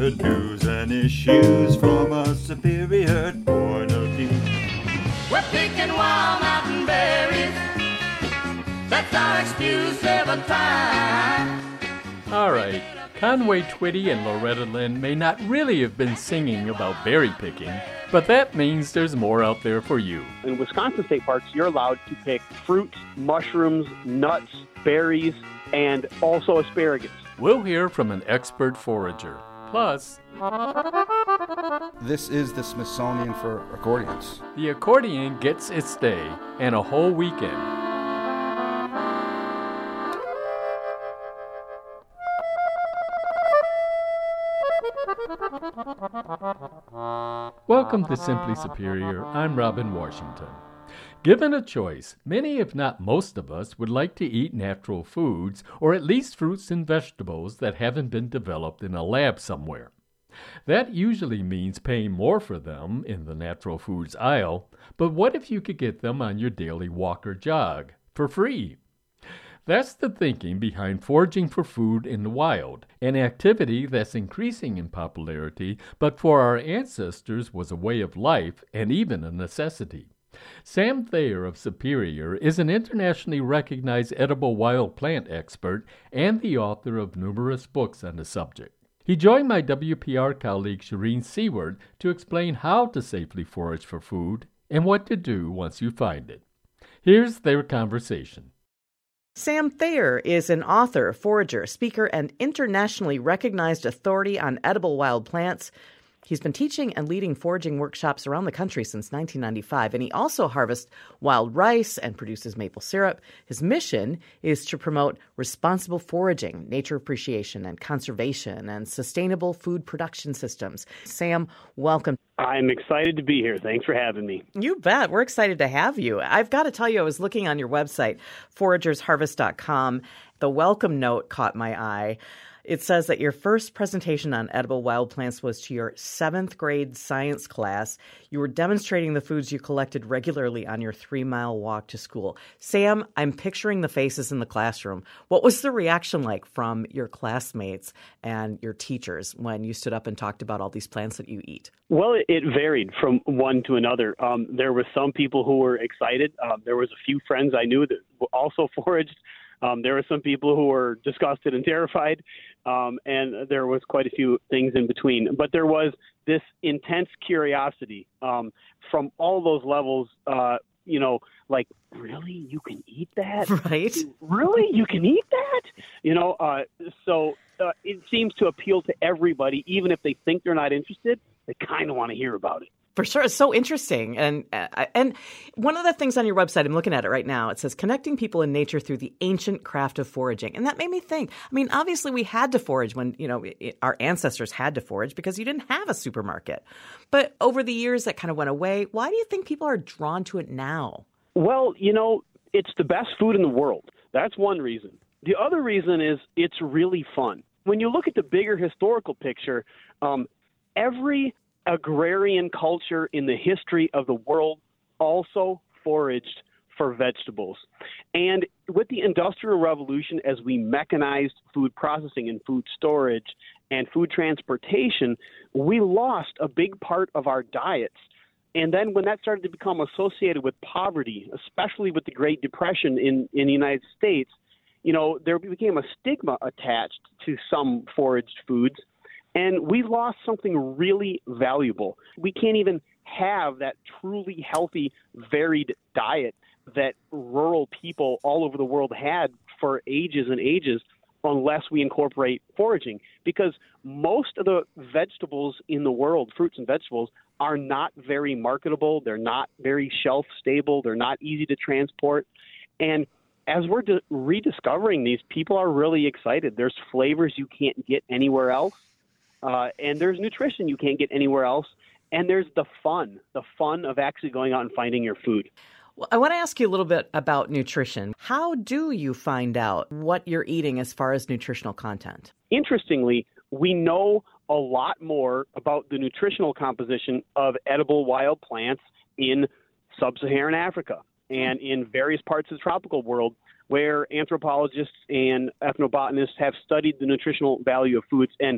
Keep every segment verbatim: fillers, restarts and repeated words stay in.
Superior news and issues from a superior point of view. We're picking wild mountain berries. That's our excuse every time. All right, Conway Twitty and Loretta Lynn may not really have been singing about berry picking, but that means there's more out there for you. In Wisconsin state parks, you're allowed to pick fruit, mushrooms, nuts, berries, and also asparagus. We'll hear from an expert forager. Plus, this is the Smithsonian for accordions. The accordion gets its day and a whole weekend. Welcome to Simply Superior. I'm Robin Washington. Given a choice, many if not most of us would like to eat natural foods, or at least fruits and vegetables that haven't been developed in a lab somewhere. That usually means paying more for them in the natural foods aisle, but what if you could get them on your daily walk or jog for free? That's the thinking behind foraging for food in the wild, an activity that's increasing in popularity, but for our ancestors was a way of life and even a necessity. Sam Thayer of Superior is an internationally recognized edible wild plant expert and the author of numerous books on the subject. He joined my W P R colleague Shireen Seward to explain how to safely forage for food and what to do once you find it. Here's their conversation. Sam Thayer is an author, forager, speaker, and internationally recognized authority on edible wild plants. He's been teaching and leading foraging workshops around the country since nineteen ninety-five, and he also harvests wild rice and produces maple syrup. His mission is to promote responsible foraging, nature appreciation, and conservation, and sustainable food production systems. Sam, welcome. I'm excited to be here. Thanks for having me. You bet. We're excited to have you. I've got to tell you, I was looking on your website, foragers harvest dot com. The welcome note caught my eye. It says that your first presentation on edible wild plants was to your seventh grade science class. You were demonstrating the foods you collected regularly on your three-mile walk to school. Sam, I'm picturing the faces in the classroom. What was the reaction like from your classmates and your teachers when you stood up and talked about all these plants that you eat? Well, it, it varied from one to another. Um, there were some people who were excited. Um, there was a few friends I knew that also foraged. Um, there were some people who were disgusted and terrified, um, and there was quite a few things in between. But there was this intense curiosity um, from all those levels, uh, you know, like, really? You can eat that? Right. Really? You can eat that? You know, uh, so uh, it seems to appeal to everybody, even if they think they're not interested, they kind of want to hear about it. For sure. It's so interesting. And uh, and one of the things on your website, I'm looking at it right now, it says connecting people in nature through the ancient craft of foraging. And that made me think, I mean, obviously we had to forage when, you know, it, our ancestors had to forage because you didn't have a supermarket. But over the years that kind of went away. Why do you think people are drawn to it now? Well, you know, it's the best food in the world. That's one reason. The other reason is it's really fun. When you look at the bigger historical picture, um, every agrarian culture in the history of the world also foraged for vegetables. And with the Industrial Revolution, as we mechanized food processing and food storage and food transportation, we lost a big part of our diets. And then when that started to become associated with poverty, especially with the Great Depression in, in the United States, you know, there became a stigma attached to some foraged foods. And we lost something really valuable. We can't even have that truly healthy, varied diet that rural people all over the world had for ages and ages unless we incorporate foraging. Because most of the vegetables in the world, fruits and vegetables, are not very marketable. They're not very shelf stable. They're not easy to transport. And as we're de- rediscovering these, people are really excited. There's flavors you can't get anywhere else. Uh, and there's nutrition you can't get anywhere else. And there's the fun, the fun of actually going out and finding your food. Well, I want to ask you a little bit about nutrition. How do you find out what you're eating as far as nutritional content? Interestingly, we know a lot more about the nutritional composition of edible wild plants in sub-Saharan Africa and in various parts of the tropical world, where anthropologists and ethnobotanists have studied the nutritional value of foods. And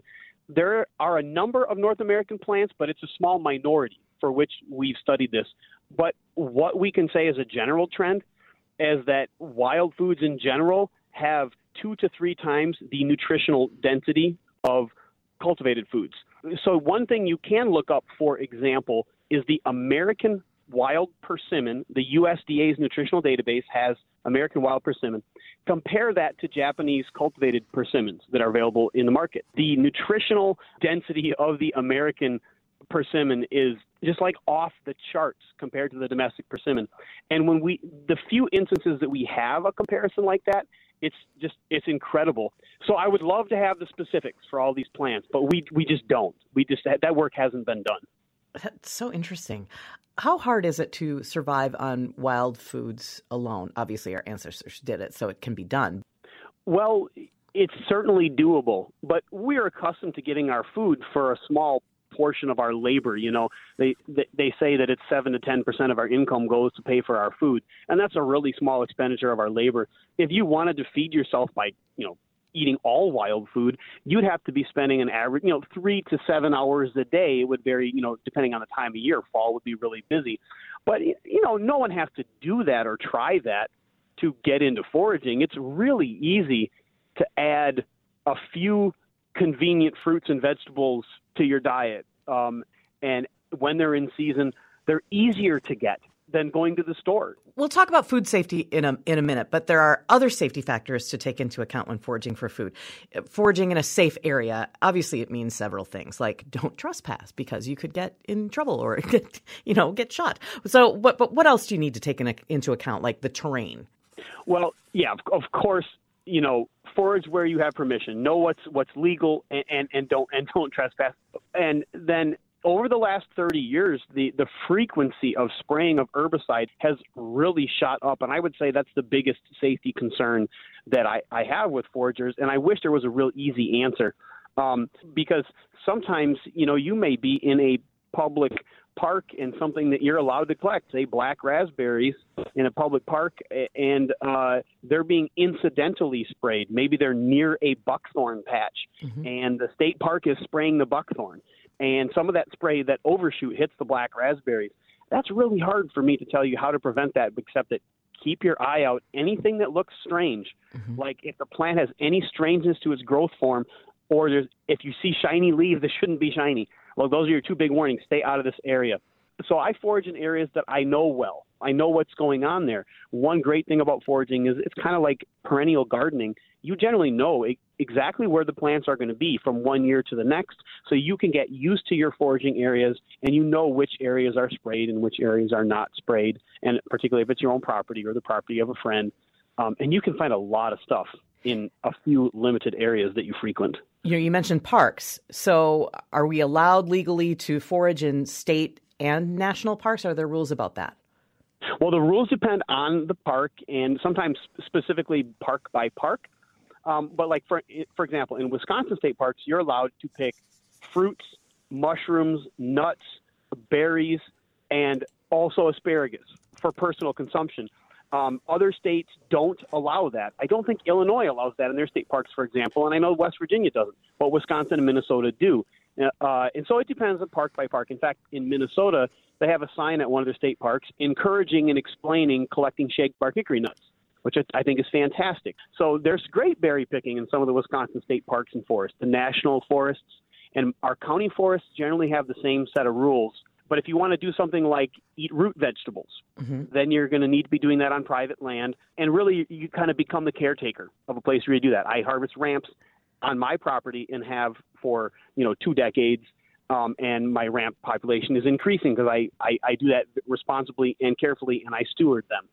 there are a number of North American plants, but it's a small minority for which we've studied this. But what we can say as a general trend is that wild foods in general have two to three times the nutritional density of cultivated foods. So one thing you can look up, for example, is the American wild persimmon. The U S D A's nutritional database has American wild persimmon. Compare that to Japanese cultivated persimmons that are available in the market. The nutritional density of the American persimmon is just like off the charts compared to the domestic persimmon. And when we, the few instances that we have a comparison like that, it's just, it's incredible. So I would love to have the specifics for all these plants, but we, we just don't. We just, that work hasn't been done. That's so interesting. How hard is it to survive on wild foods alone? Obviously, our ancestors did it, so it can be done. Well, it's certainly doable, but we're accustomed to getting our food for a small portion of our labor. You know, they, they they say that it's seven to ten percent of our income goes to pay for our food, and that's a really small expenditure of our labor. If you wanted to feed yourself by, you know, eating all wild food, you'd have to be spending an average, you know, three to seven hours a day. It would vary, you know, depending on the time of year. Fall would be really busy. But, you know, no one has to do that or try that to get into foraging. It's really easy to add a few convenient fruits and vegetables to your diet. Um, and when they're in season, they're easier to get than going to the store. We'll talk about food safety in a in a minute, but there are other safety factors to take into account when foraging for food. Foraging in a safe area, obviously it means several things, like don't trespass because you could get in trouble or get, you know, get shot. So what, but what else do you need to take in, into account, like the terrain? Well, yeah, of, of course, you know, forage where you have permission, know what's what's legal, and, and, and don't and don't trespass. And then over the last thirty years, the, the frequency of spraying of herbicide has really shot up. And I would say that's the biggest safety concern that I, I have with foragers. And I wish there was a real easy answer, um, because sometimes, you know, you may be in a public park and something that you're allowed to collect, say black raspberries in a public park, and uh, they're being incidentally sprayed. Maybe they're near a buckthorn patch, mm-hmm. and the state park is spraying the buckthorn. And some of that spray, that overshoot, hits the black raspberries. That's really hard for me to tell you how to prevent that, except that keep your eye out. Anything that looks strange, mm-hmm. like if the plant has any strangeness to its growth form, or there's, if you see shiny leaves that shouldn't be shiny, well, those are your two big warnings. Stay out of this area. So I forage in areas that I know well. I know what's going on there. One great thing about foraging is it's kind of like perennial gardening. You generally know exactly where the plants are going to be from one year to the next, so you can get used to your foraging areas, and you know which areas are sprayed and which areas are not sprayed, and particularly if it's your own property or the property of a friend. Um, and you can find a lot of stuff in a few limited areas that you frequent. You know, you mentioned parks. So are we allowed legally to forage in state and national parks? Are there rules about that? Well, the rules depend on the park, and sometimes specifically park by park. Um, but like, for for example, in Wisconsin state parks, you're allowed to pick fruits, mushrooms, nuts, berries, and also asparagus for personal consumption. Um, other states don't allow that. I don't think Illinois allows that in their state parks, for example, and I know West Virginia doesn't, but Wisconsin and Minnesota do. Uh, and so it depends on park by park. In fact, in Minnesota, they have a sign at one of their state parks encouraging and explaining collecting shagbark hickory nuts, which I think is fantastic. So there's great berry picking in some of the Wisconsin state parks and forests. The national forests and our county forests generally have the same set of rules. But if you want to do something like eat root vegetables, mm-hmm. then you're going to need to be doing that on private land. And really, you kind of become the caretaker of a place where you do that. I harvest ramps on my property and have for, you know, two decades. Um, and my ramp population is increasing because I, I, I do that responsibly and carefully, and I steward them.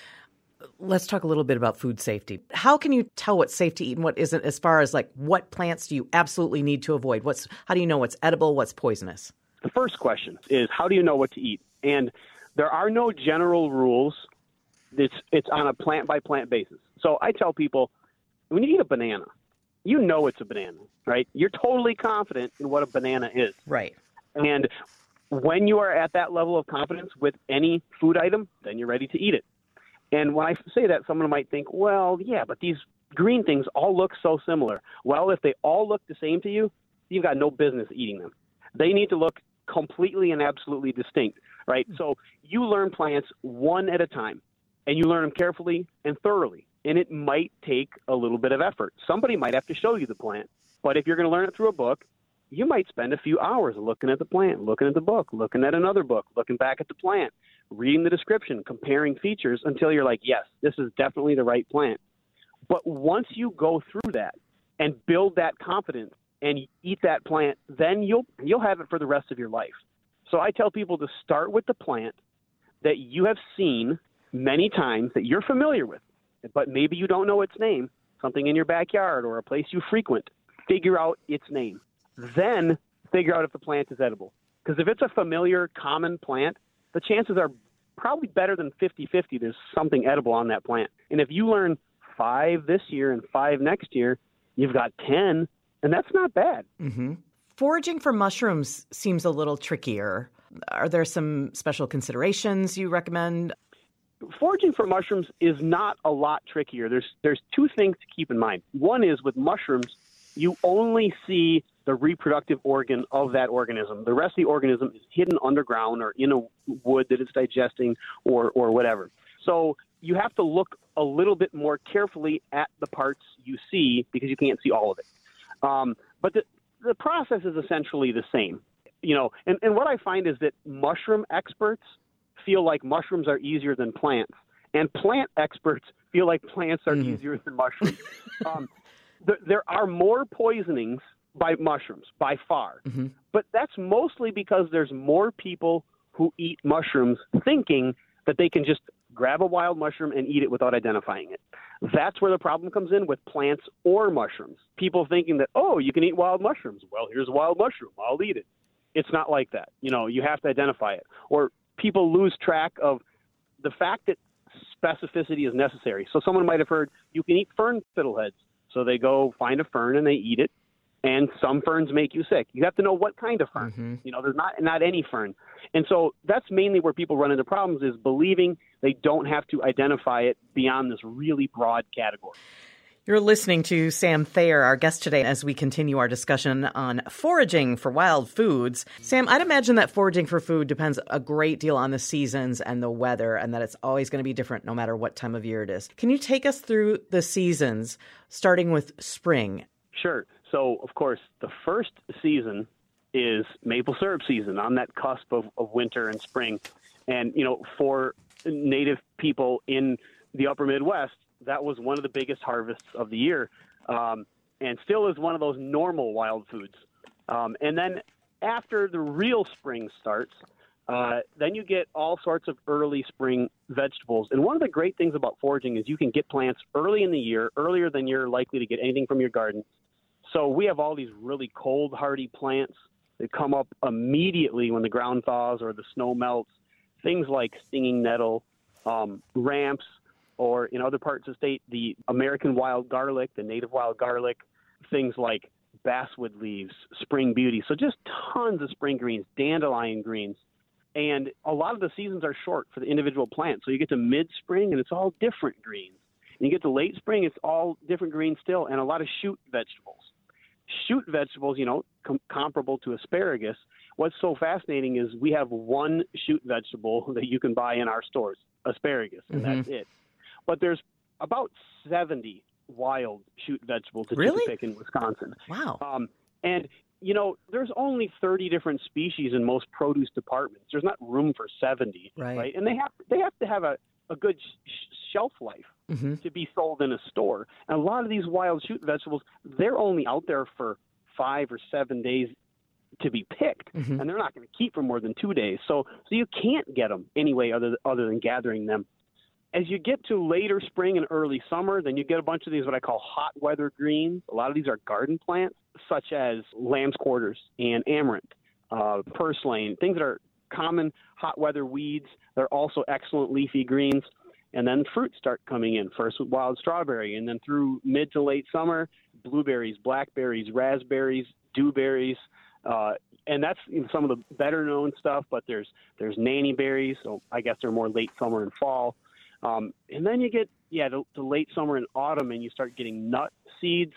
Let's talk a little bit about food safety. How can you tell what's safe to eat and what isn't, as far as like what plants do you absolutely need to avoid? What's how do you know what's edible, what's poisonous? The first question is, how do you know what to eat? And there are no general rules. It's, it's on a plant-by-plant basis. So I tell people, when you eat a banana, you know it's a banana, right? You're totally confident in what a banana is. Right. And when you are at that level of confidence with any food item, then you're ready to eat it. And when I say that, someone might think, well, yeah, but these green things all look so similar. Well, if they all look the same to you, you've got no business eating them. They need to look completely and absolutely distinct, right? So you learn plants one at a time, and you learn them carefully and thoroughly, and it might take a little bit of effort. Somebody might have to show you the plant, but if you're going to learn it through a book, you might spend a few hours looking at the plant, looking at the book, looking at another book, looking back at the plant, reading the description, comparing features until you're like, yes, this is definitely the right plant. But once you go through that and build that confidence and eat that plant, then you'll you'll have it for the rest of your life. So I tell people to start with the plant that you have seen many times, that you're familiar with, but maybe you don't know its name, something in your backyard or a place you frequent. Figure out its name. Then figure out if the plant is edible. Because if it's a familiar, common plant, the chances are probably better than fifty-fifty there's something edible on that plant. And if you learn five this year and five next year, you've got ten, and that's not bad. Mm-hmm. Foraging for mushrooms seems a little trickier. Are there some special considerations you recommend? Foraging for mushrooms is not a lot trickier. There's there's two things to keep in mind. One is with mushrooms, you only see the reproductive organ of that organism. The rest of the organism is hidden underground or in a wood that it's digesting or, or whatever. So you have to look a little bit more carefully at the parts you see because you can't see all of it. Um, but the, the process is essentially the same. You know, and, and what I find is that mushroom experts feel like mushrooms are easier than plants, and plant experts feel like plants are mm. easier than mushrooms. um, th- there are more poisonings by mushrooms, by far. Mm-hmm. But that's mostly because there's more people who eat mushrooms thinking that they can just grab a wild mushroom and eat it without identifying it. That's where the problem comes in with plants or mushrooms. People thinking that, oh, you can eat wild mushrooms. Well, here's a wild mushroom. I'll eat it. It's not like that. You know, you have to identify it. Or people lose track of the fact that specificity is necessary. So someone might have heard you can eat fern fiddleheads. So they go find a fern and they eat it. And some ferns make you sick. You have to know what kind of fern. Mm-hmm. You know, there's not not any fern. And so that's mainly where people run into problems, is believing they don't have to identify it beyond this really broad category. You're listening to Sam Thayer, our guest today, as we continue our discussion on foraging for wild foods. Sam, I'd imagine that foraging for food depends a great deal on the seasons and the weather, and that it's always going to be different no matter what time of year it is. Can you take us through the seasons, starting with spring? Sure. So, of course, the first season is maple syrup season, on that cusp of, of winter and spring. And, you know, for native people in the upper Midwest, that was one of the biggest harvests of the year, um, and still is one of those normal wild foods. Um, and then after the real spring starts, uh, then you get all sorts of early spring vegetables. And one of the great things about foraging is you can get plants early in the year, earlier than you're likely to get anything from your garden. So we have all these really cold, hardy plants that come up immediately when the ground thaws or the snow melts. Things like stinging nettle, um, ramps, or in other parts of the state, the American wild garlic, the native wild garlic, things like basswood leaves, spring beauty. So just tons of spring greens, dandelion greens. And a lot of the seasons are short for the individual plants. So you get to mid-spring, and it's all different greens. And you get to late spring, it's all different greens still, and a lot of shoot vegetables. Shoot vegetables, you know, com- comparable to asparagus. What's so fascinating is we have one shoot vegetable that you can buy in our stores, asparagus, and mm-hmm. that's it. But there's about seventy wild shoot vegetables that really? you can pick in Wisconsin. Wow. Um, and, you know, there's only thirty different species in most produce departments. There's not room for seventy, right? right? And they have they have to have a, a good sh- shelf life mm-hmm. to be sold in a store. And a lot of these wild shoot vegetables, they're only out there for five or seven days to be picked, mm-hmm. and they're not going to keep for more than two days. So, so you can't get them anyway other, other than gathering them. As you get to later spring and early summer, then you get a bunch of these what I call hot weather greens. A lot of these are garden plants, such as lamb's quarters and amaranth, uh, purslane, things that are common hot weather weeds. They're also excellent leafy greens. And then fruits start coming in, first with wild strawberry, and then through mid to late summer, blueberries, blackberries, raspberries, dewberries, uh, and that's you know, some of the better-known stuff, but there's there's nanny berries, so I guess they're more late summer and fall. Um, and then you get, yeah, to, to late summer and autumn, and you start getting nut seeds,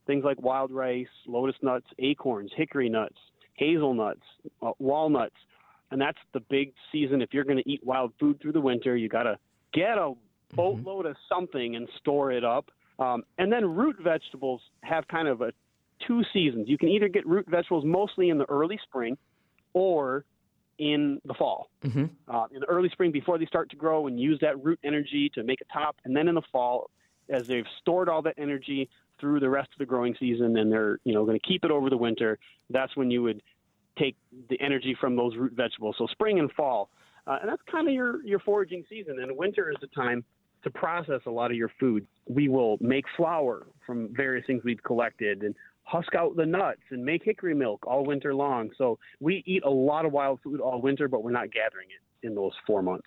things like wild rice, lotus nuts, acorns, hickory nuts, hazelnuts, uh, walnuts. And that's the big season. If you're going to eat wild food through the winter, you got to get a boatload mm-hmm. of something and store it up. Um, and then root vegetables have kind of a two seasons. You can either get root vegetables mostly in the early spring or in the fall. Mm-hmm. Uh, in the early spring before they start to grow and use that root energy to make a top. And then in the fall, as they've stored all that energy through the rest of the growing season and they're, you know, going to keep it over the winter, that's when you would take the energy from those root vegetables. So spring and fall. Uh, and that's kind of your, your foraging season. And winter is the time to process a lot of your food. We will make flour from various things we've collected and husk out the nuts and make hickory milk all winter long. So we eat a lot of wild food all winter, but we're not gathering it in those four months.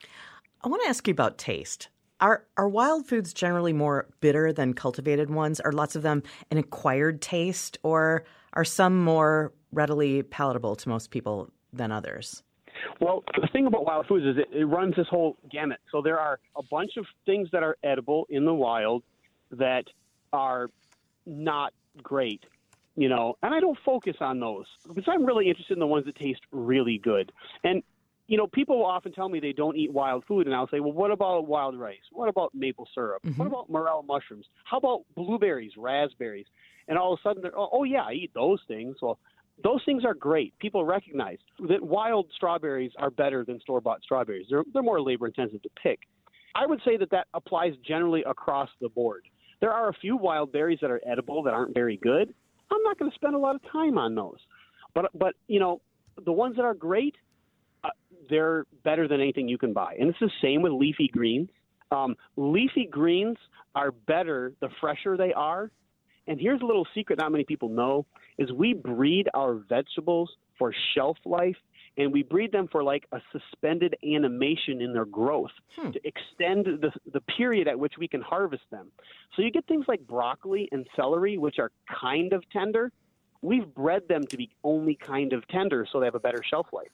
I want to ask you about taste. Are are wild foods generally more bitter than cultivated ones? Are lots of them an acquired taste, or are some more readily palatable to most people than others? Well, the thing about wild foods is it, it runs this whole gamut. So there are a bunch of things that are edible in the wild that are not great, you know, and I don't focus on those because I'm really interested in the ones that taste really good. And you know, people will often tell me they don't eat wild food, and I'll say, well, what about wild rice? What about maple syrup? Mm-hmm. What about morel mushrooms? How about blueberries, raspberries? And all of a sudden, they're, oh, oh, yeah, I eat those things. Well, those things are great. People recognize that wild strawberries are better than store-bought strawberries. They're, they're more labor-intensive to pick. I would say that that applies generally across the board. There are a few wild berries that are edible that aren't very good. I'm not going to spend a lot of time on those. But, but you know, the ones that are great, Uh, they're better than anything you can buy. And it's the same with leafy greens. Um, leafy greens are better the fresher they are. And here's a little secret not many people know, is we breed our vegetables for shelf life, and we breed them for like a suspended animation in their growth hmm. to extend the, the period at which we can harvest them. So you get things like broccoli and celery, which are kind of tender. We've bred them to be only kind of tender so they have a better shelf life.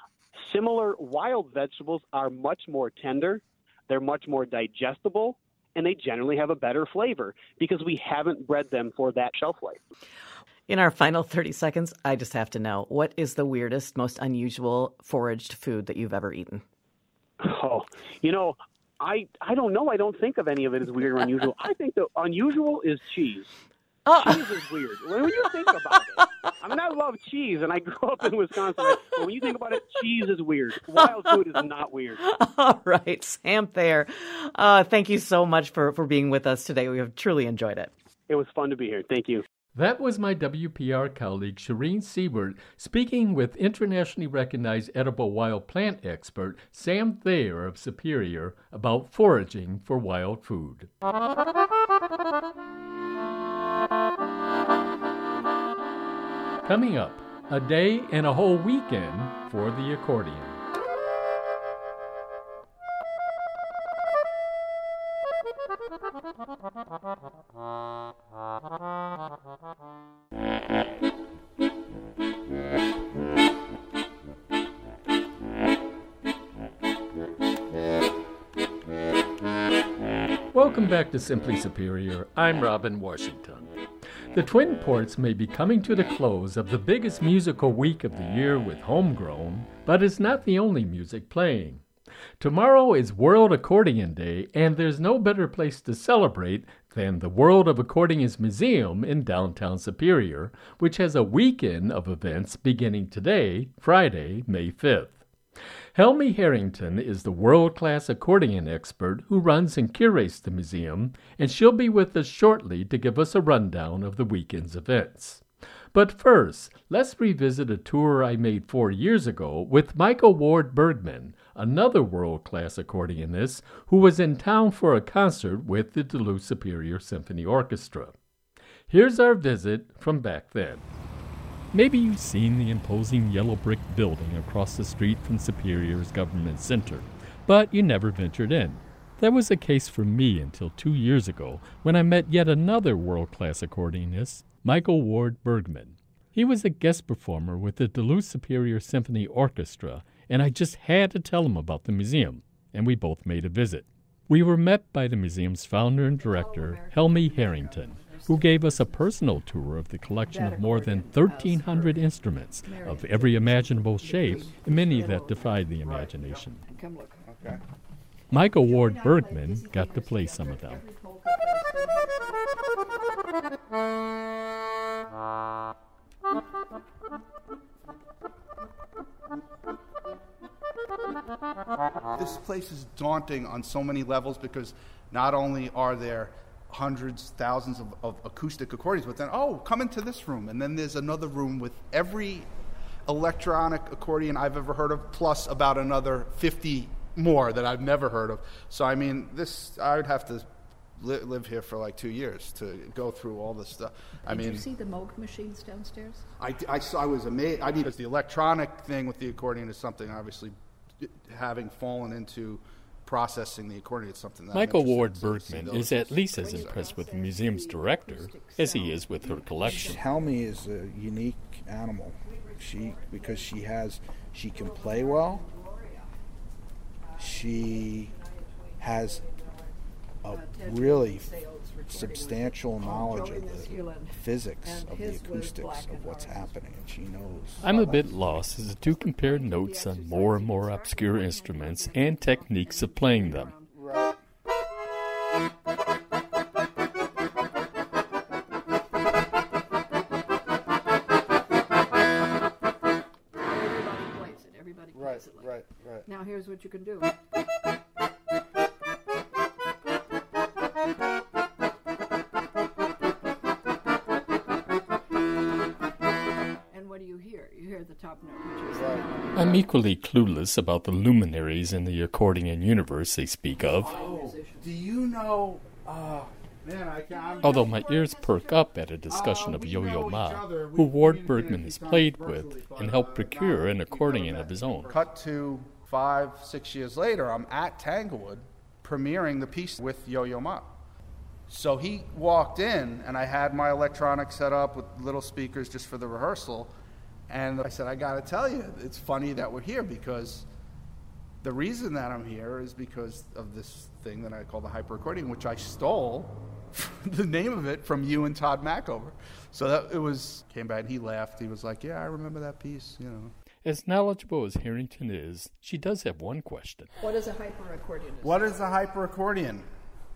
Similar wild vegetables are much more tender, they're much more digestible, and they generally have a better flavor because we haven't bred them for that shelf life. In our final thirty seconds, I just have to know, what is the weirdest, most unusual foraged food that you've ever eaten? Oh, you know, I I don't know. I don't think of any of it as weird or unusual. I think the unusual is cheese. Oh. Cheese is weird. When you think about it, I mean, I love cheese, and I grew up in Wisconsin. But when you think about it, cheese is weird. Wild food is not weird. All right, Sam Thayer, uh, thank you so much for, for being with us today. We have truly enjoyed it. It was fun to be here. Thank you. That was my W P R colleague, Shireen Siebert, speaking with internationally recognized edible wild plant expert Sam Thayer of Superior about foraging for wild food. Coming up, a day and a whole weekend for the accordion. Welcome back to Simply Superior. I'm Robin Washington. The Twin Ports may be coming to the close of the biggest musical week of the year with Homegrown, but it's not the only music playing. Tomorrow is World Accordion Day, and there's no better place to celebrate than the World of Accordions Museum in downtown Superior, which has a weekend of events beginning today, Friday, May fifth. Helmy Harrington is the world-class accordion expert who runs and curates the museum, and she'll be with us shortly to give us a rundown of the weekend's events. But first, let's revisit a tour I made four years ago with Michael Ward Bergman, another world-class accordionist who was in town for a concert with the Duluth Superior Symphony Orchestra. Here's our visit from back then. Maybe you've seen the imposing yellow brick building across the street from Superior's Government Center, but you never ventured in. That was the case for me until two years ago when I met yet another world-class accordionist, Michael Ward Bergman. He was a guest performer with the Duluth Superior Symphony Orchestra, and I just had to tell him about the museum, and we both made a visit. We were met by the museum's founder and director, Helmy Harrington, who gave us a personal tour of the collection of more than thirteen hundred instruments of every imaginable shape, and many that defied the imagination. Okay. Michael Ward Bergman got to play some of them. This place is daunting on so many levels because not only are there hundreds, thousands of, of acoustic accordions, but then, oh, come into this room. And then there's another room with every electronic accordion I've ever heard of, plus about another fifty more that I've never heard of. So, I mean, this, I would have to li- live here for like two years to go through all this stuff. I Did mean, you see the Moog machines downstairs? I, I, saw, I was amazed. I mean, because the electronic thing with the accordion is something, obviously, having fallen into processing the accordion, it's something that Michael I'm Ward interested in. Bergman is at least as impressed with the museum's director as he is with her collection. Helmy is a unique animal. She, because she has, she can play well. She has a really substantial knowledge of the physics of the acoustics of what's happening, and she knows. I'm a bit lost as the two compare notes on more and more obscure instruments and techniques of playing them. Right, right, right. Now here's what you can do. And what do you hear? You hear the top note, which is right. I'm equally clueless about the luminaries in the accordion universe they speak of. Oh, do you know... Uh, man, I can't, Although my ears perk up at a discussion uh, of Yo-Yo Ma, other. who We Ward Bergman has communicated played Berkeley, with but, and helped uh, procure an we accordion go of his own. Cut to five, six years later, I'm at Tanglewood premiering the piece with Yo-Yo Ma. So he walked in, and I had my electronics set up with little speakers just for the rehearsal. And I said, I got to tell you, it's funny that we're here because the reason that I'm here is because of this thing that I call the hyper accordion, which I stole the name of it from you and Todd Mackover. So that it was, came back and he laughed. He was like, yeah, I remember that piece, you know. As knowledgeable as Harrington is, she does have one question. What is a hyper accordion? What is a hyper accordion?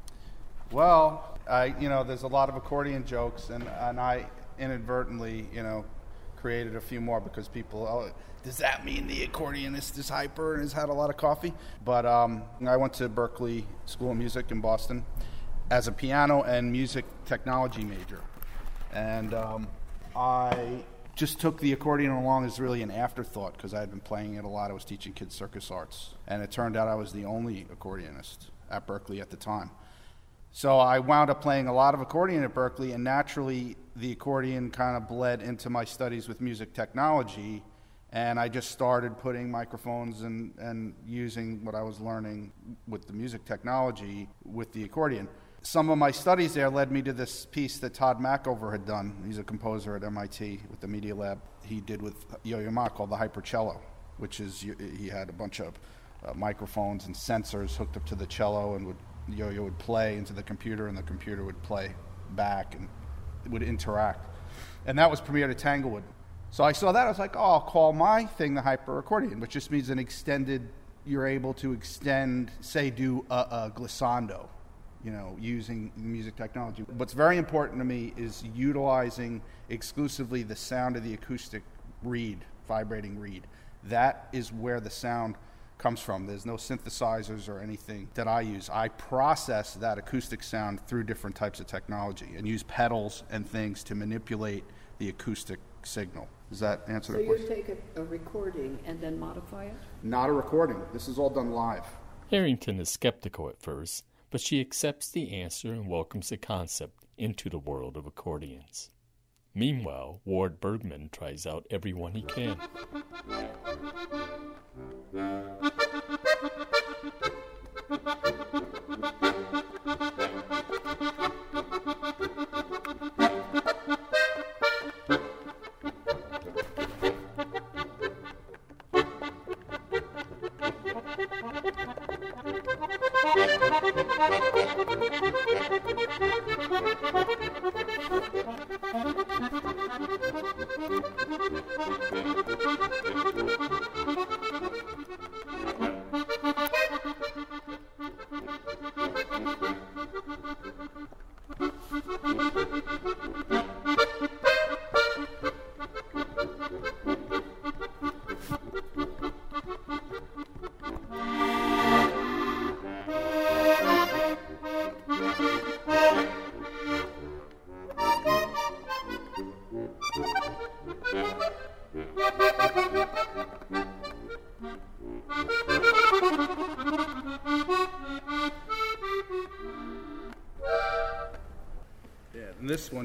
Well, I, you know, there's a lot of accordion jokes, and, and I inadvertently, you know, created a few more because people, oh, does that mean the accordionist is hyper and has had a lot of coffee? But um, I went to Berklee School of Music in Boston as a piano and music technology major. And um, I just took the accordion along as really an afterthought because I had been playing it a lot. I was teaching kids circus arts. And it turned out I was the only accordionist at Berklee at the time. So I wound up playing a lot of accordion at Berklee, and naturally the accordion kind of bled into my studies with music technology, and I just started putting microphones and, and using what I was learning with the music technology with the accordion. Some of my studies there led me to this piece that Todd Mackover had done. He's a composer at M I T with the Media Lab. He did with Yo-Yo Ma called the Hypercello, which is, he had a bunch of uh, microphones and sensors hooked up to the cello, and would Yo-Yo would play into the computer, and the computer would play back, and it would interact. And that was premiered at Tanglewood. So I saw that, I was like, oh, I'll call my thing the hyper accordion, which just means an extended, you're able to extend, say, do a, a glissando, you know, using music technology. What's very important to me is utilizing exclusively the sound of the acoustic reed, vibrating reed. That is where the sound comes from. There's no synthesizers or anything that I use. I process that acoustic sound through different types of technology and use pedals and things to manipulate the acoustic signal. Does that answer so the question? So you take a, a recording and then modify it? Not a recording. This is all done live. Harrington is skeptical at first, but she accepts the answer and welcomes the concept into the world of accordions. Meanwhile, Ward Bergman tries out everyone he can.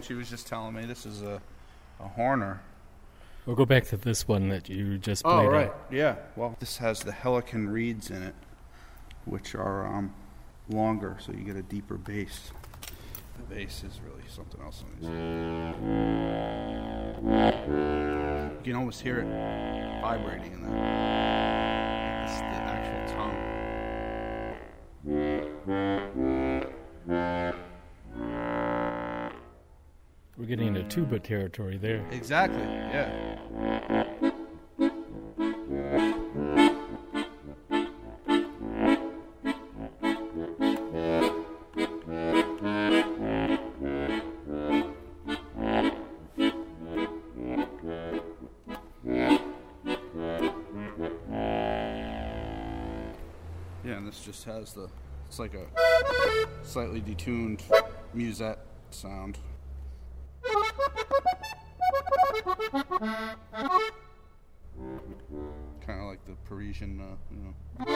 one she was just telling me. This is a, a Horner. We'll go back to this one that you just played. Oh, right. on. Yeah. Well, this has the Helicon reeds in it, which are um, longer, so you get a deeper bass. The bass is really something else. You can almost hear it vibrating in there. It's the actual tongue. We're getting into tuba territory there. Exactly, yeah. Yeah, and this just has the, it's like a slightly detuned musette sound. Kind of like the Parisian, uh, you know.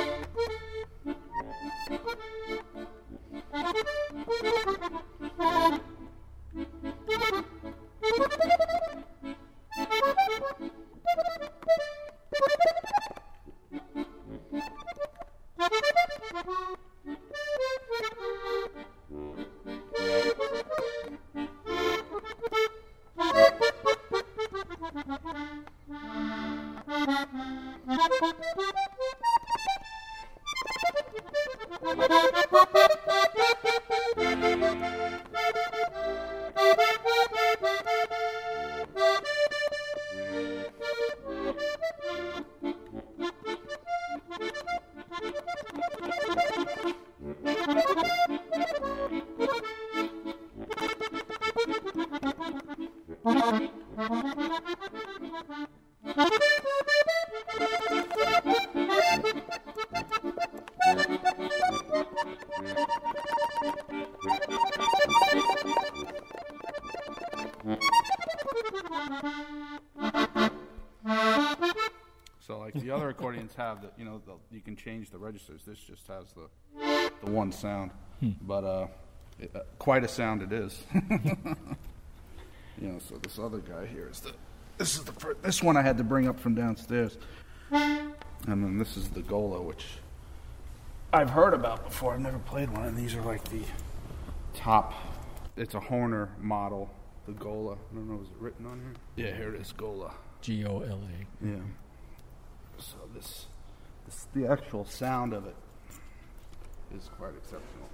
So like the other accordions have the, you know, the, you can change the registers. This just has the the one sound, hmm. but uh, it, uh, quite a sound it is. You know, so this other guy here is the, this is the first, this one I had to bring up from downstairs, and then this is the Gola, which I've heard about before. I've never played one, and these are like the top. It's a Horner model, the Gola. I don't know, is it written on here? Yeah, here it is, Gola. G O L A. Yeah. So this, this, the actual sound of it is quite exceptional.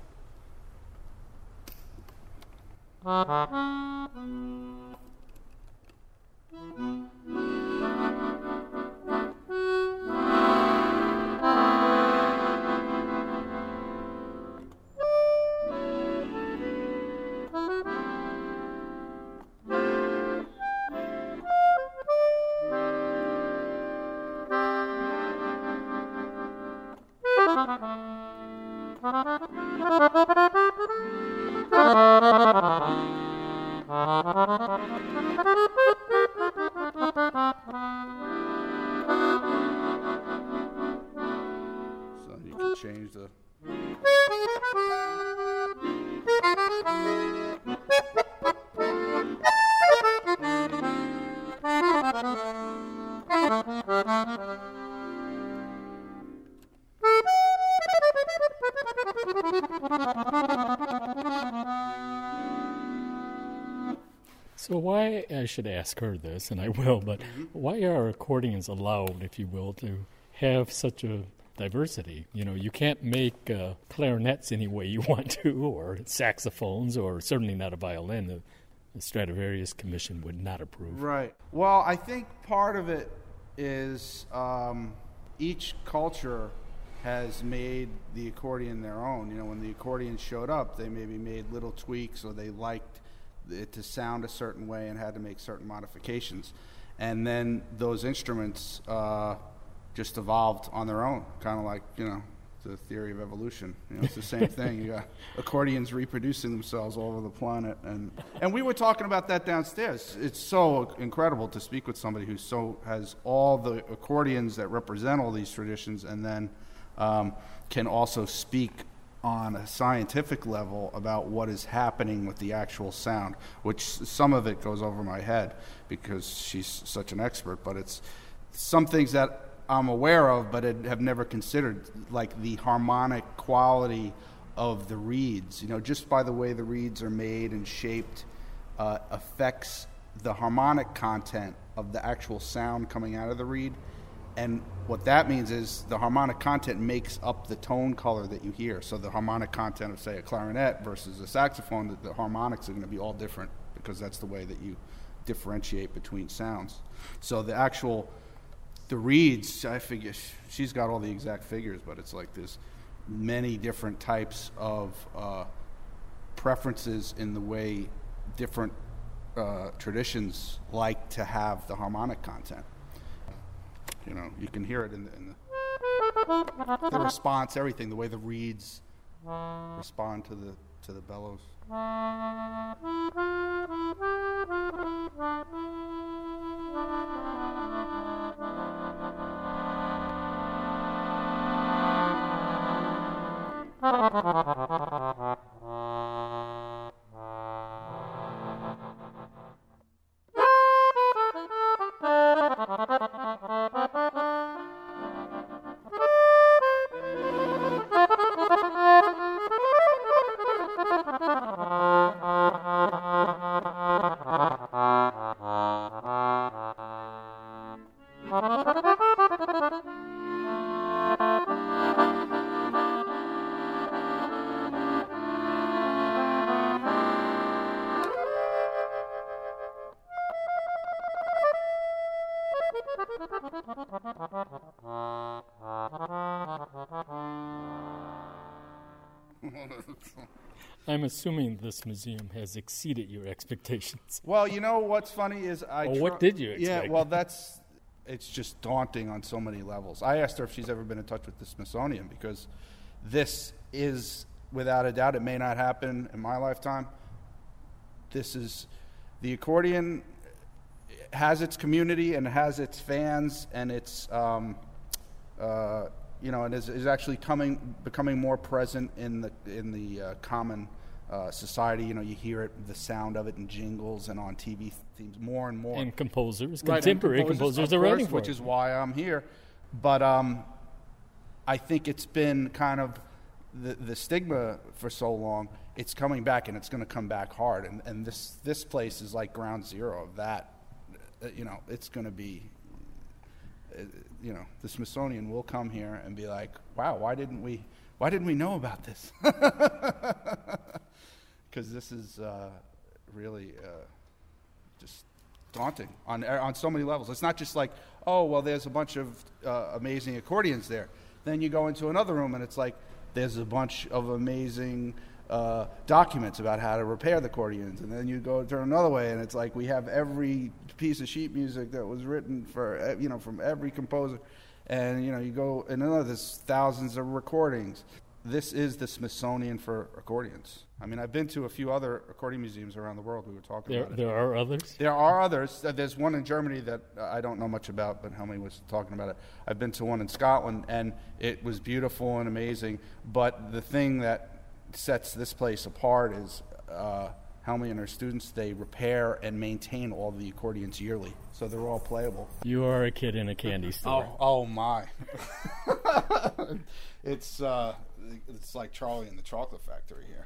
So you can change the So why, I should ask her this, and I will, but mm-hmm. why are accordions allowed, if you will, to have such a diversity? You know, you can't make uh, clarinets any way you want to, or saxophones, or certainly not a violin. The, the Stradivarius Commission would not approve. Right. Well, I think part of it is um, each culture has made the accordion their own. You know, when the accordion showed up, they maybe made little tweaks, or they liked it to sound a certain way and had to make certain modifications. And then those instruments uh, just evolved on their own, kind of like, you know, the theory of evolution. You know, it's the same thing. You got accordions reproducing themselves all over the planet. And, and we were talking about that downstairs. It's so incredible to speak with somebody who so has all the accordions that represent all these traditions, and then um, can also speak on a scientific level about what is happening with the actual sound, which some of it goes over my head because she's such an expert, but it's some things that I'm aware of but have never considered, like the harmonic quality of the reeds. You know, just by the way the reeds are made and shaped uh, affects the harmonic content of the actual sound coming out of the reed. And what that means is the harmonic content makes up the tone color that you hear. So the harmonic content of, say, a clarinet versus a saxophone, the, the harmonics are going to be all different because that's the way that you differentiate between sounds. So the actual, the reeds, I figure, she's got all the exact figures, but it's like there's many different types of uh, preferences in the way different uh, traditions like to have the harmonic content. You know, you can hear it in the, in the, the response, everything, the way the reeds respond to the to the bellows. I'm assuming this museum has exceeded your expectations. Well, you know what's funny is I. Well, what did you expect? Yeah, well, that's it's just daunting on so many levels. I asked her if she's ever been in touch with the Smithsonian because this is, without a doubt, it may not happen in my lifetime. This is the accordion has its community and has its fans and its. Um, uh, You know, and is, is actually coming, becoming more present in the in the uh, common uh, society. You know, you hear it, the sound of it in jingles and on T V themes more and more. And composers, right, contemporary and composers, composers of are course, writing for which it. is why I'm here. But um, I think it's been kind of the the stigma for so long. It's coming back, and it's going to come back hard. And and this this place is like ground zero of that. Uh, you know, it's going to be. Uh, you know, the Smithsonian will come here and be like, "Wow, why didn't we? Why didn't we know about this?" Because this is uh, really uh, just daunting on on so many levels. It's not just like, "Oh, well, there's a bunch of uh, amazing accordions there." Then you go into another room and it's like, "There's a bunch of amazing uh, documents about how to repair the accordions." And then you go turn another way and it's like we have every piece of sheet music that was written for, you know, from every composer. And, you know, you go, and another, there's thousands of recordings. This is the Smithsonian for accordions. I mean, I've been to a few other accordion museums around the world. We were talking There, about it. there are others? There are others. There's one in Germany that I don't know much about, but Helmy was talking about it. I've been to one in Scotland, and it was beautiful and amazing. But the thing that sets this place apart is uh, Helmy and her students, they repair and maintain all the accordions yearly, so they're all playable. You are a kid in a candy store. Oh, oh my. It's uh, it's like Charlie and the Chocolate Factory here.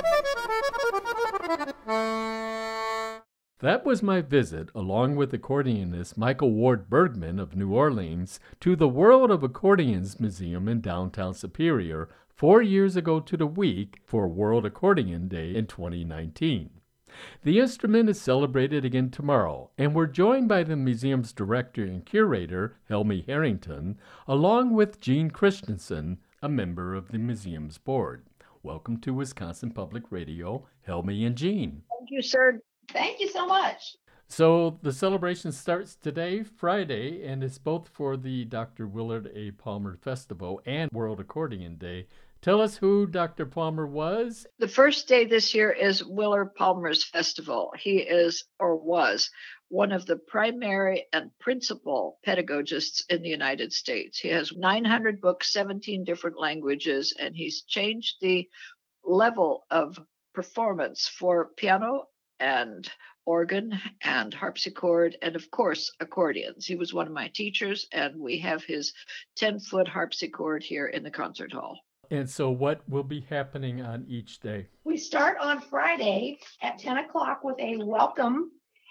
That was my visit, along with accordionist Michael Ward Bergman of New Orleans, to the World of Accordions Museum in downtown Superior four years ago to the week for World Accordion Day in twenty nineteen. The instrument is celebrated again tomorrow, and we're joined by the museum's director and curator, Helmy Harrington, along with Gene Christensen, a member of the museum's board. Welcome to Wisconsin Public Radio, Helmy and Gene. Thank you, sir. Thank you so much. So the celebration starts today, Friday, and it's both for the Doctor Willard A. Palmer Festival and World Accordion Day. Tell us who Doctor Palmer was. The first day this year is Willard Palmer's Festival. He is, or was, one of the primary and principal pedagogists in the United States. He has nine hundred books, seventeen different languages, and he's changed the level of performance for piano and organ and harpsichord and, of course, accordions. He was one of my teachers, and we have his ten-foot harpsichord here in the concert hall. And so what will be happening on each day? We start on Friday at ten o'clock with a welcome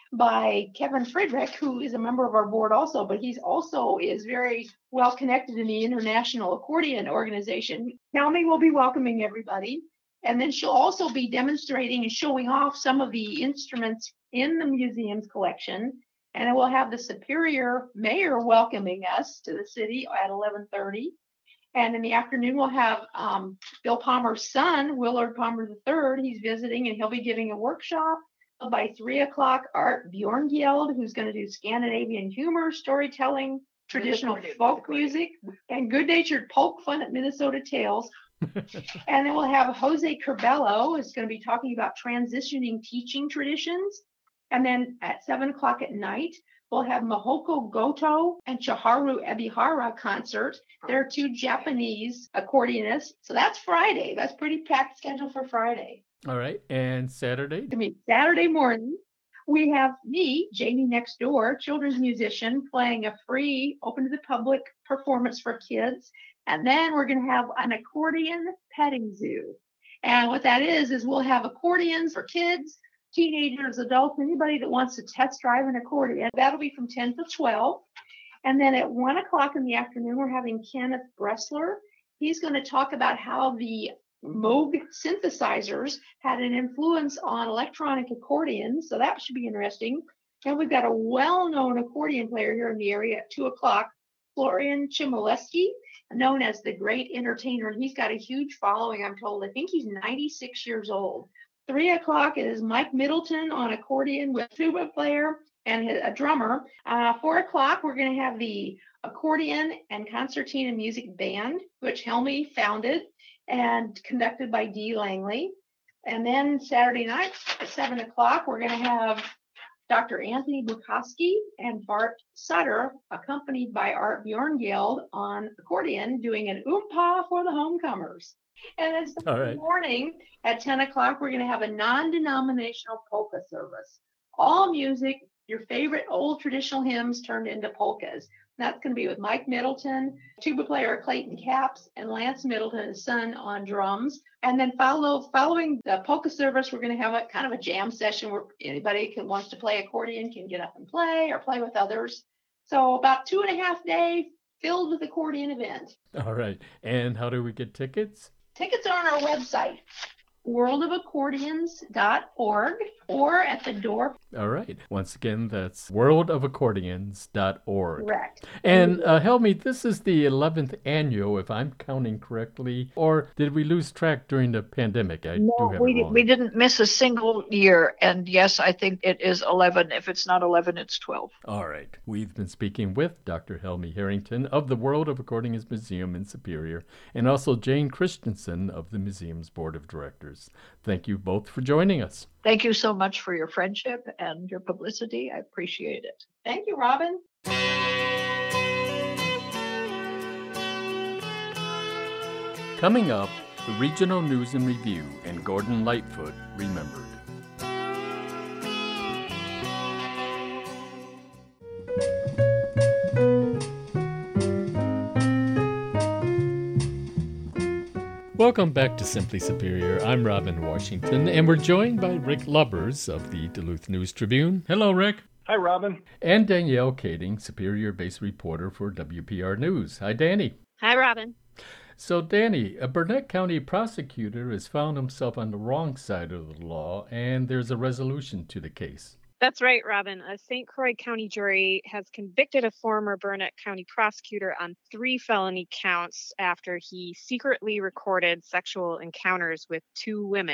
by Kevin Friedrich, who is a member of our board also, but he's also is very well connected in the International Accordion Organization. Naomi will be welcoming everybody, and then she'll also be demonstrating and showing off some of the instruments in the museum's collection. And then we'll have the Superior Mayor welcoming us to the city at eleven thirty. And in the afternoon, we'll have um, Bill Palmer's son, Willard Palmer the third. He's visiting, and he'll be giving a workshop. By three o'clock, Art Bjorngield, who's going to do Scandinavian humor, storytelling, traditional folk music, and good-natured polk fun at Minnesota Tales. And then we'll have Jose Curbelo, who's going to be talking about transitioning teaching traditions. And then at seven o'clock at night, we'll have Mahoko Goto and Chiharu Ebihara concert. They're two Japanese accordionists. So that's Friday. That's pretty packed schedule for Friday. All right. And Saturday? I mean, Saturday morning, we have me, Jamie Next Door, children's musician, playing a free, open to the public performance for kids. And then we're going to have an accordion petting zoo. And what that is, is we'll have accordions for kids, teenagers, adults, anybody that wants to test drive an accordion. That'll be from ten to twelve. And then at one o'clock in the afternoon, we're having Kenneth Bressler. He's going to talk about how the Moog synthesizers had an influence on electronic accordions. So that should be interesting. And we've got a well-known accordion player here in the area at two o'clock, Florian Chmielewski, known as the Great Entertainer. And he's got a huge following, I'm told. I think he's ninety-six years old. Three o'clock is Mike Middleton on accordion with tuba player and a drummer. Uh, four o'clock, we're going to have the accordion and concertina music band, which Helmy founded and conducted by Dee Langley. And then Saturday night at seven o'clock, we're going to have Doctor Anthony Bukowski and Bart Sutter, accompanied by Art Bjorngield on accordion, doing an oompa for the homecomers. And then Sunday right. morning at ten o'clock, we're going to have a non-denominational polka service. All music, your favorite old traditional hymns turned into polkas. That's going to be with Mike Middleton, tuba player Clayton Capps, and Lance Middleton, his son, on drums. And then follow, following the polka service, we're going to have a kind of a jam session where anybody can wants to play accordion can get up and play or play with others. So about two and a half day filled with accordion event. All right. And how do we get tickets? Tickets are on our website, world of accordions dot org, or at the door. All right. Once again, that's world of accordions dot org. Correct. And uh, Helmy, this is the eleventh annual, if I'm counting correctly, or did we lose track during the pandemic? I no, do have we, it wrong. we didn't miss a single year. And yes, I think it is eleven. If it's not eleven, it's twelve. All right. We've been speaking with Doctor Helmy Harrington of the World of Accordions Museum in Superior, and also Jane Christensen of the museum's board of directors. Thank you both for joining us. Thank you so much for your friendship and your publicity. I appreciate it. Thank you, Robin. Coming up, the Regional News and Review and Gordon Lightfoot Remembered. Welcome back to Simply Superior. I'm Robin Washington, and we're joined by Rick Lubbers of the Duluth News Tribune. Hello, Rick. Hi, Robin. And Danielle Kading, Superior-based reporter for W P R News. Hi, Danny. Hi, Robin. So, Danny, a Burnett County prosecutor has found himself on the wrong side of the law, and there's a resolution to the case. That's right, Robin. A Saint Croix County jury has convicted a former Burnett County prosecutor on three felony counts after he secretly recorded sexual encounters with two women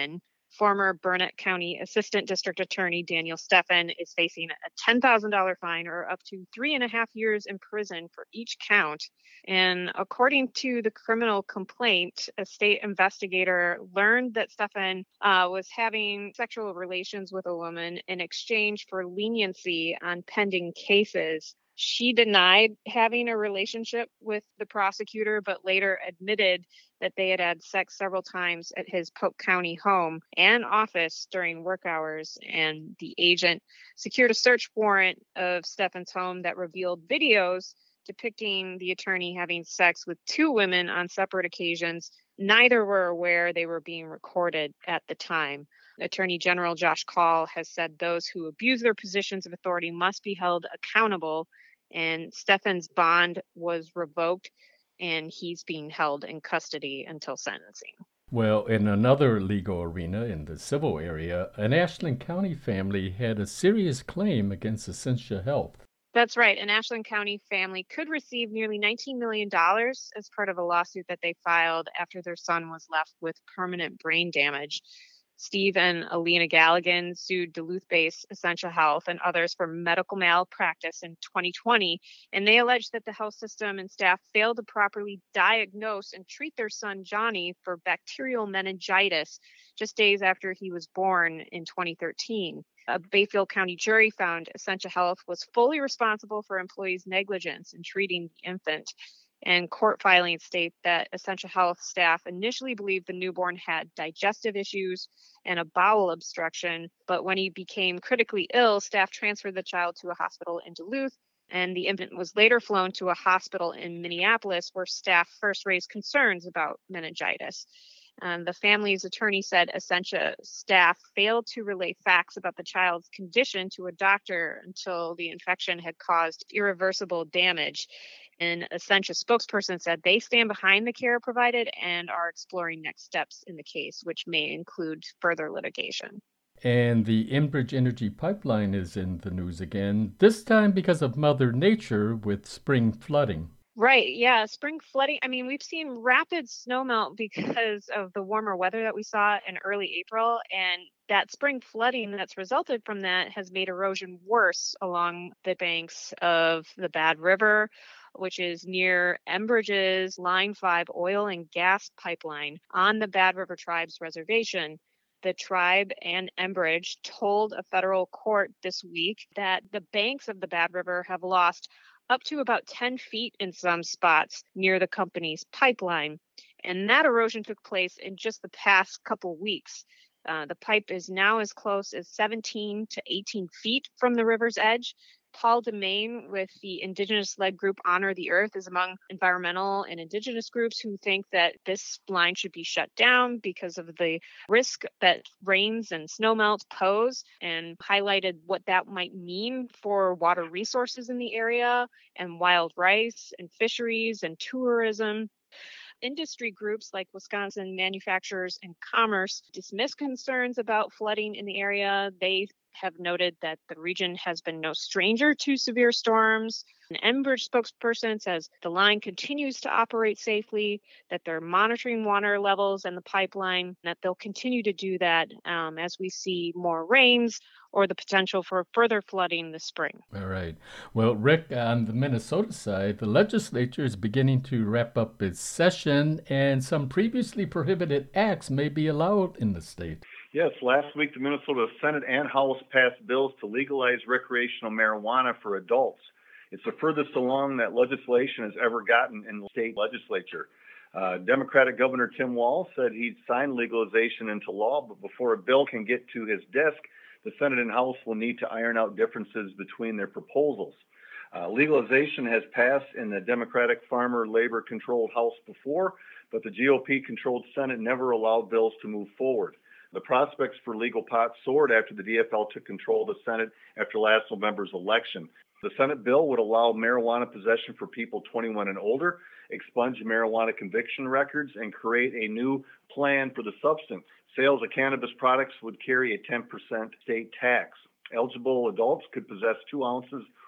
Former Burnett County Assistant District Attorney Daniel Steffen is facing a ten thousand dollars fine or up to three and a half years in prison for each count. And according to the criminal complaint, a state investigator learned that Steffen uh, was having sexual relations with a woman in exchange for leniency on pending cases. She denied having a relationship with the prosecutor, but later admitted that they had had sex several times at his Polk County home and office during work hours. And the agent secured a search warrant of Steffen's home that revealed videos depicting the attorney having sex with two women on separate occasions. Neither were aware they were being recorded at the time. Attorney General Josh Kaul has said those who abuse their positions of authority must be held accountable, and Steffen's bond was revoked, and he's being held in custody until sentencing. Well, in another legal arena in the civil area, an Ashland County family had a serious claim against Essentia Health. That's right. An Ashland County family could receive nearly nineteen million dollars as part of a lawsuit that they filed after their son was left with permanent brain damage. Steve and Alina Galligan sued Duluth-based Essentia Health and others for medical malpractice in twenty twenty, and they alleged that the health system and staff failed to properly diagnose and treat their son Johnny for bacterial meningitis just days after he was born in twenty thirteen. A Bayfield County jury found Essentia Health was fully responsible for employees' negligence in treating the infant. And court filings state that Essentia Health staff initially believed the newborn had digestive issues and a bowel obstruction, but when he became critically ill, staff transferred the child to a hospital in Duluth, and the infant was later flown to a hospital in Minneapolis where staff first raised concerns about meningitis. Um, the family's attorney said Essentia staff failed to relay facts about the child's condition to a doctor until the infection had caused irreversible damage. An Essentia spokesperson said they stand behind the care provided and are exploring next steps in the case, which may include further litigation. And the Enbridge Energy Pipeline is in the news again, this time because of Mother Nature with spring flooding. Right. Yeah. Spring flooding. I mean, we've seen rapid snowmelt because of the warmer weather that we saw in early April. And that spring flooding that's resulted from that has made erosion worse along the banks of the Bad River, which is near Enbridge's Line five oil and gas pipeline on the Bad River Tribe's reservation. The tribe and Enbridge told a federal court this week that the banks of the Bad River have lost up to about ten feet in some spots near the company's pipeline. And that erosion took place in just the past couple weeks. Uh, the pipe is now as close as seventeen to eighteen feet from the river's edge. Paul DeMain with the indigenous-led group Honor the Earth is among environmental and indigenous groups who think that this line should be shut down because of the risk that rains and snowmelt pose, and highlighted what that might mean for water resources in the area and wild rice and fisheries and tourism. Industry groups like Wisconsin Manufacturers and Commerce dismiss concerns about flooding in the area. They have noted that the region has been no stranger to severe storms. An Enbridge spokesperson says the line continues to operate safely, that they're monitoring water levels in the pipeline, and that they'll continue to do that um, as we see more rains or the potential for further flooding this spring. All right. Well, Rick, on the Minnesota side, the legislature is beginning to wrap up its session, and some previously prohibited acts may be allowed in the state. Yes, last week the Minnesota Senate and House passed bills to legalize recreational marijuana for adults. It's the furthest along that legislation has ever gotten in the state legislature. Uh, Democratic Governor Tim Walz said he'd sign legalization into law, but before a bill can get to his desk, the Senate and House will need to iron out differences between their proposals. Uh, legalization has passed in the Democratic Farmer Labor-controlled House before, but the G O P-controlled Senate never allowed bills to move forward. The prospects for legal pot soared after the D F L took control of the Senate after last November's election. The Senate bill would allow marijuana possession for people twenty-one and older, expunge marijuana conviction records, and create a new plan for the substance. Sales of cannabis products would carry a ten percent state tax. Eligible adults could possess two ounces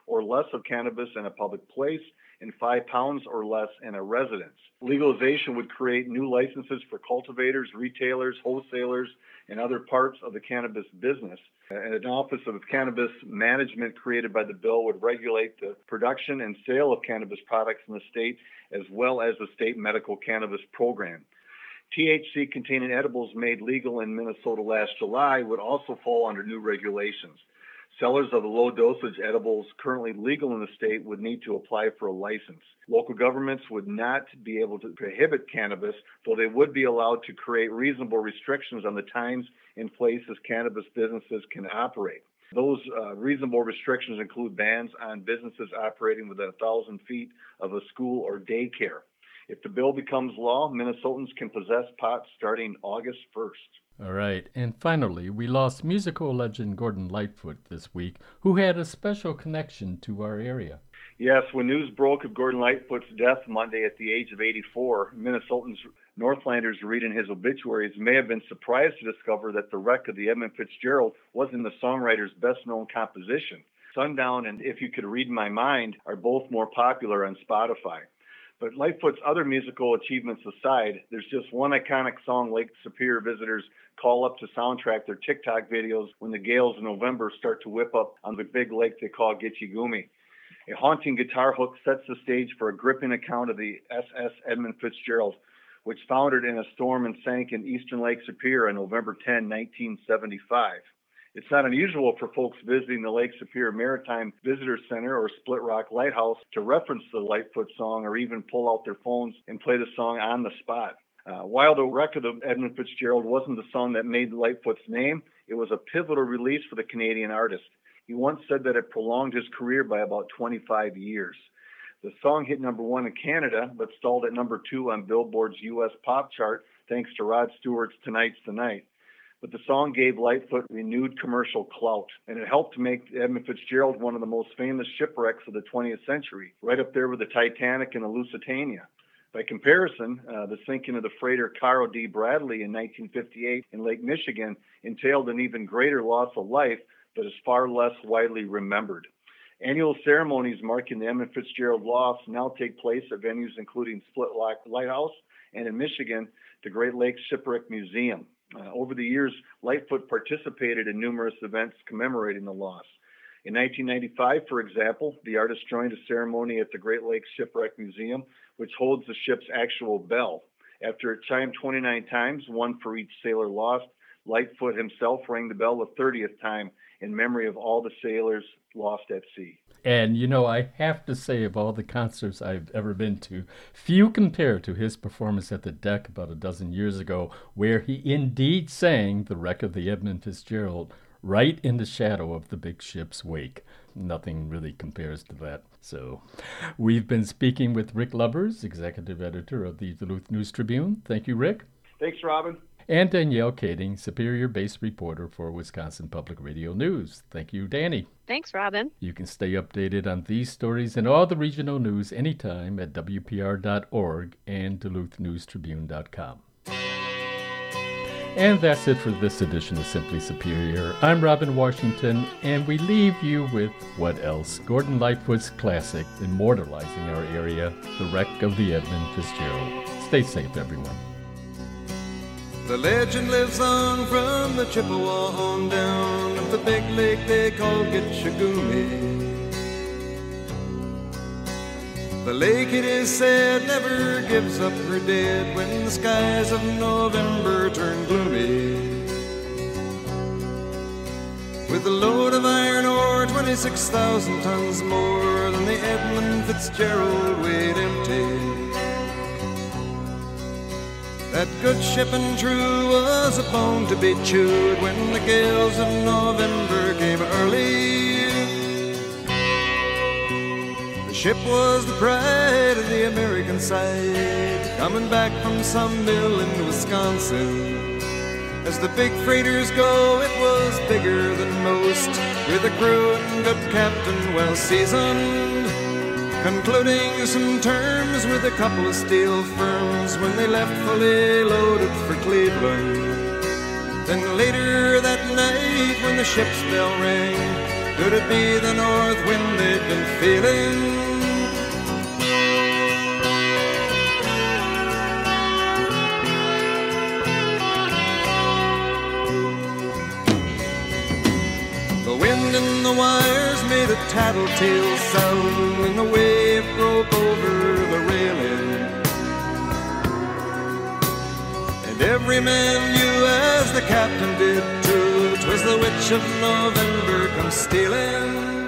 or less of cannabis in a public place and five pounds or less in a residence. Legalization would create new licenses for cultivators, retailers, wholesalers, and other parts of the cannabis business. And an Office of Cannabis Management created by the bill would regulate the production and sale of cannabis products in the state, as well as the state medical cannabis program. T H C-containing edibles made legal in Minnesota last July would also fall under new regulations. Sellers of the low-dosage edibles currently legal in the state would need to apply for a license. Local governments would not be able to prohibit cannabis, though they would be allowed to create reasonable restrictions on the times and places cannabis businesses can operate. Those uh, reasonable restrictions include bans on businesses operating within one thousand feet of a school or daycare. If the bill becomes law, Minnesotans can possess pot starting August first. All right, and finally, we lost musical legend Gordon Lightfoot this week, who had a special connection to our area. Yes, when news broke of Gordon Lightfoot's death Monday at the age of eighty-four, Minnesotans, Northlanders reading his obituaries may have been surprised to discover that The Wreck of the Edmund Fitzgerald wasn't the songwriter's best-known composition. Sundown and If You Could Read My Mind are both more popular on Spotify. But Lightfoot's other musical achievements aside, there's just one iconic song Lake Superior visitors call up to soundtrack their TikTok videos when the gales in November start to whip up on the big lake they call Gitche Gumee. A haunting guitar hook sets the stage for a gripping account of the S S Edmund Fitzgerald, which foundered in a storm and sank in eastern Lake Superior on November tenth, nineteen seventy-five. It's not unusual for folks visiting the Lake Superior Maritime Visitor Center or Split Rock Lighthouse to reference the Lightfoot song or even pull out their phones and play the song on the spot. Uh, while The Wreck of the Edmund Fitzgerald wasn't the song that made Lightfoot's name, it was a pivotal release for the Canadian artist. He once said that it prolonged his career by about twenty-five years. The song hit number one in Canada, but stalled at number two on Billboard's U S pop chart thanks to Rod Stewart's Tonight's the Night. But the song gave Lightfoot renewed commercial clout, and it helped to make Edmund Fitzgerald one of the most famous shipwrecks of the twentieth century, right up there with the Titanic and the Lusitania. By comparison, uh, the sinking of the freighter Carro D. Bradley in nineteen fifty-eight in Lake Michigan entailed an even greater loss of life, but is far less widely remembered. Annual ceremonies marking the Edmund Fitzgerald loss now take place at venues including Split Rock Lighthouse and in Michigan, the Great Lakes Shipwreck Museum. Uh, over the years, Lightfoot participated in numerous events commemorating the loss. In nineteen ninety-five, for example, the artist joined a ceremony at the Great Lakes Shipwreck Museum, which holds the ship's actual bell. After it chimed twenty-nine times, one for each sailor lost, Lightfoot himself rang the bell the thirtieth time in memory of all the sailors lost at sea. And, you know, I have to say, of all the concerts I've ever been to, few compare to his performance at the Deck about a dozen years ago, where he indeed sang The Wreck of the Edmund Fitzgerald right in the shadow of the big ship's wake. Nothing really compares to that. So, we've been speaking with Rick Lubbers, executive editor of the Duluth News Tribune. Thank you, Rick. Thanks, Robin. And Danielle Kading, Superior-based reporter for Wisconsin Public Radio News. Thank you, Danny. Thanks, Robin. You can stay updated on these stories and all the regional news anytime at W P R dot org and Duluth News Tribune dot com. And that's it for this edition of Simply Superior. I'm Robin Washington, and we leave you with what else? Gordon Lightfoot's classic, immortalizing our area, The Wreck of the Edmund Fitzgerald. Stay safe, everyone. The legend lives on from the Chippewa on down of the big lake they call Gitche Gumee. The lake, it is said, never gives up her dead when the skies of November turn gloomy. With a load of iron ore, twenty-six thousand tons more than the Edmund Fitzgerald weighed empty. That good ship and true was a bone to be chewed when the gales of November came early. The ship was the pride of the American side, coming back from some mill in Wisconsin. As the big freighters go, it was bigger than most, with a crew and good captain well seasoned, concluding some terms with a couple of steel firms when they left fully loaded for Cleveland. Then later that night when the ship's bell rang, Could it be the north wind they'd been feeling? The wind in the wires made a tattletale sound, and the wave broke over the railing. And every man knew, as the captain did too, 'twas the witch of November come stealing.